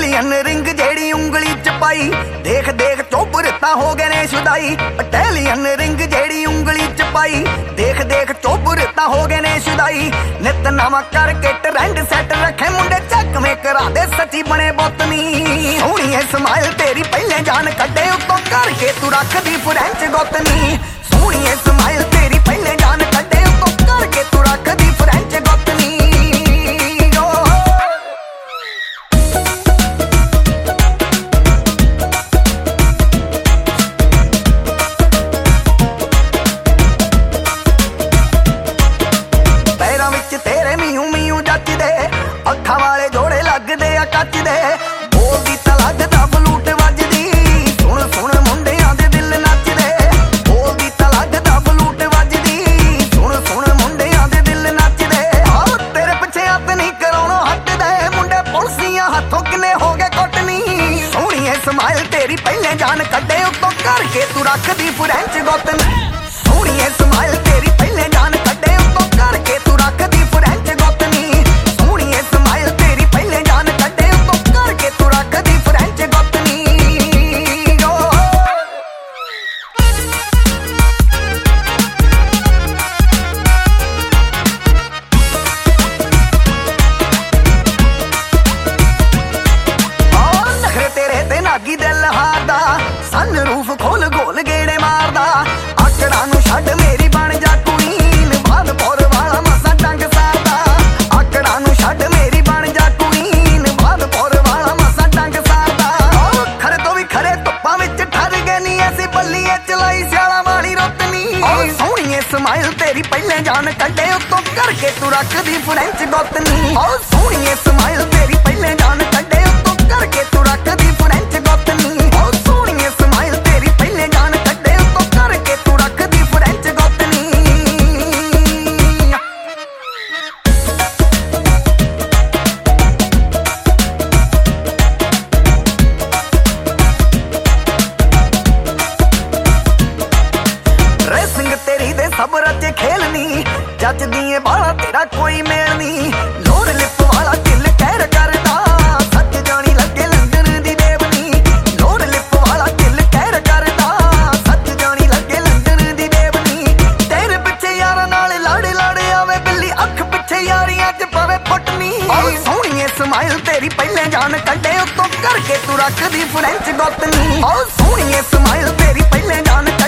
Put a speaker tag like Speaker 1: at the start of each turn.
Speaker 1: Italian ring जेड़ी उंगली च पाई, देख देख चोबर तां हो गए ने शुदाई। इटैलियन रिंग जेड़ी उंगली च पाई, देख देख चोबर तां हो गए ने शुदाई। नित नवा करके ट्रेंड सेट रखे मुंडे चक में करा दे सची बने बोतनी। सोहणीए स्माइल तेरी पहले जान कड्डे उत्तों करके तू रख दी फ्रेंच गोतनी। सोहणीए स्माइल तेरी पहले जान कड्डे उत्तों करके तू रख दी फ्रेंच गोतनी। अखा वाले जोड़े लगदे आ कच दे, बोलदी तां लगदा बलूट वजदी। सुन सुन मुंडियां दे दिल नचदे, बोलदी तां लगदा बलूट वजदी। सुन सुन मुंडियां दे दिल नचदे। आओ तेरे पिछे हत्थ नहीं कराउणों हटदे, मुंडे पुलसियां हत्थों किने हो गए कोटनी। सोहणीए स्माइल तेरी पहले जान कड्डे उत्तों करके तू रख दी फ्रेंच गोतनी। सोहणीए स्माइल तेरी पहले जान कड्डे उत्तों करके तू रख दी फ्रेंच गोतनी। दिल हारदा सन रूफ खोल गोल गेड़े मारदा। आकड़ा नू छड्ड मेरी बन जा क्वीन, भादपुर वाला मसा डंग सारदा। आकड़ा नू छड्ड मेरी बन जा क्वीन, भादपुर वाला मसा डंग सारदा। खरे तो भी खरे धुप्पां विच ठर गए नी, ऐसी बल्लीए चलाई स्याला वाली रोतनी। सोहणीए स्माइल तेरी पहले जान कड्डे उत्तों करके तू रख दी फ्रेंच गोतनी। सोहणीए स्माइल तेरी पहले जान कड्डे उत्तों करके तू रख दी फ्रेंच गोतनी। सोहणीए स्माइल तेरी पहले जान कड्डे उत्तों करके तू रख दी फ्रेंच गोतनी। ड्रेसिंग तेरी दे सब रचे खेलनी, जचदी ए बाला तेरा कोई मेल नी। लोर लिप वाला दिल कहर करदा, सच जानी लगे लंदन दी देवनी। लोर लिप वाला दिल कहर करदा, सच जानी लगे लंदन दी देवनी। तेरे पिछे यारां नाल लड़ लड़ आवे बिल्ली, अख पिछे यारियां च पवे फुटनी। सोहणीए स्माइल तेरी पहले जान कड्डे उत्तों करके तू रख दी फ्रेंच गोतनी। सोहणीए स्माइल तेरी पहले जान